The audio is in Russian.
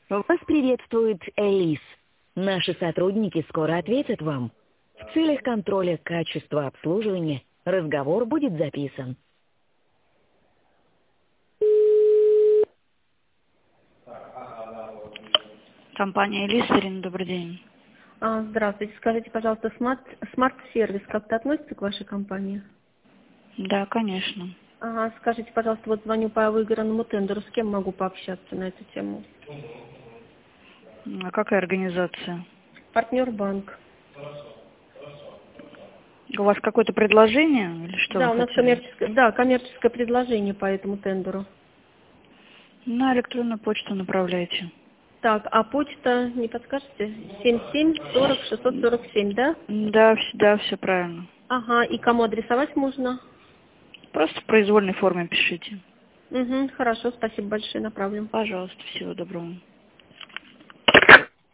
Вас приветствует Элис. Наши сотрудники скоро ответят вам. В целях контроля качества обслуживания разговор будет записан. Компания Элис, Ирина, добрый день. Здравствуйте. Скажите, пожалуйста, смарт-сервис как-то относится к вашей компании? Да, конечно. Ага, скажите, пожалуйста, вот звоню по выигранному тендеру. С кем могу пообщаться на эту тему? А какая организация? Партнер банк. У вас какое-то предложение или что Да, вы у нас хотели? коммерческое предложение по этому тендеру. На электронную почту направляйте. Так, а почта, не подскажете? 7740-647, да? Да, все правильно. Ага, и кому адресовать можно? Просто в произвольной форме пишите. Угу, хорошо, спасибо большое, направлю. Пожалуйста, всего доброго.